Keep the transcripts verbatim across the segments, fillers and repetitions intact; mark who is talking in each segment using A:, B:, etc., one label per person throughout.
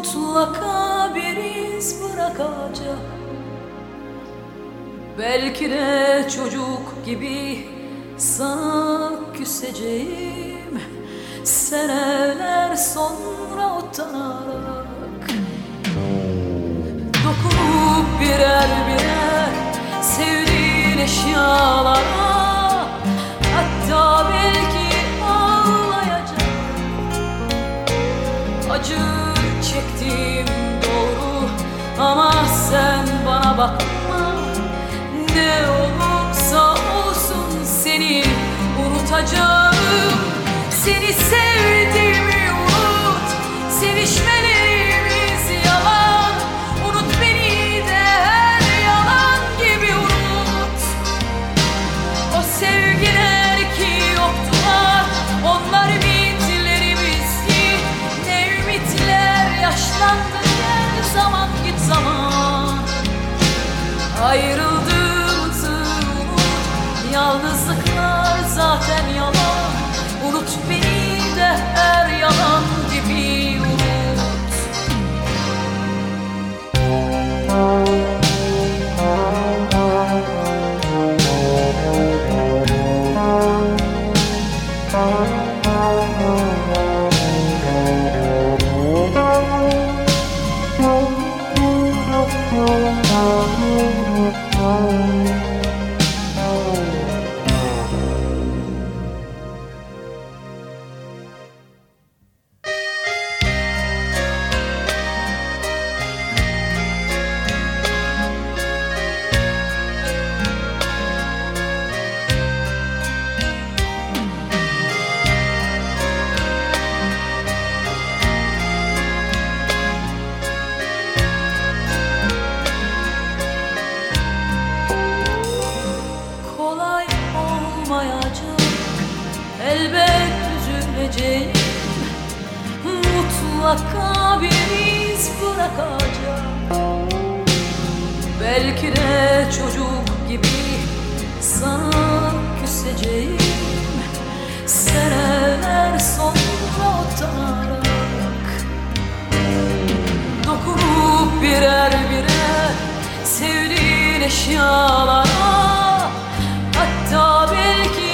A: mutlaka bir iz bırakacak. Belki de çocuk gibi sana küseceğim, seneler sonra utanarak. Dokunup birer birer sevdiğin eşyalara, hatta belki ağlayacak. Acı çektiğim doğru ama sen bana bakma. Ne olursa olsun seni unutacağım. Seni sevdiğimi unut, sevişmelerimiz yalan. Unut beni de her yalan gibi unut. O sevgiler ki yoktular, onlar ümitlerimizdi. Ne ümitler yaşlandı, gel zaman git zaman. Ayrıldığımızı unut, yalnızlıklar zaten yalan. Unut beni de her yalan gibi unut. Elbet üzüleceğim, mutlaka bir iz bırakacak. Belki de çocuk gibi sana küseceğim, seneler sonra utanarak. Dokunup birer birer sevdiğin eşyalara, hatta belki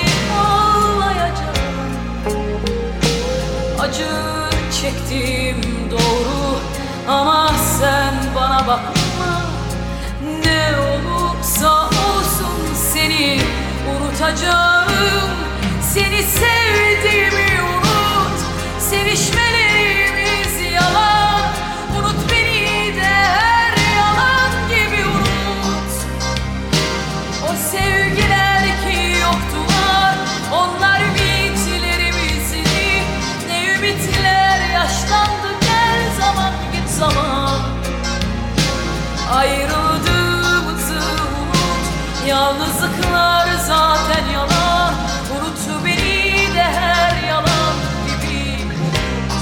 A: acı çektiğim doğru ama sen bana bakma. Ne olursa olsun seni unutacağım. Seni sevdiğimi unut, sevişmelerimiz yalan. Unut beni de her yalan gibi unut. O sevgiler ki yoktular, onlar yaşlandı, gel zaman git zaman. Ayrıldığımızı unut, yalnızlıklar zaten yalan. Unut beni de her yalan gibi unut.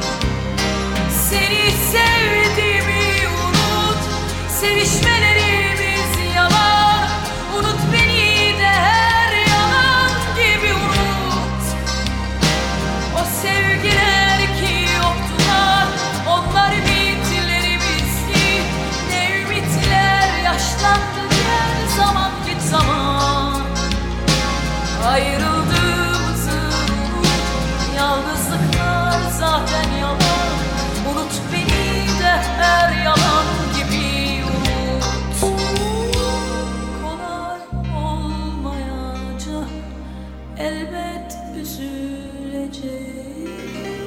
A: Seni sevdiğimi unut, sevişmelerimiz yalan. Unut beni de her yalan gibi unut. O sevgiler onlar ümitlerimizdi, ne ümitler yaşlandı, gel zaman git zaman. Ayrıldığımızı unut, yalnızlıklar zaten yalan. Unut beni de her yalan gibi unut. Kolay olmayacak, elbet üzüleceğim.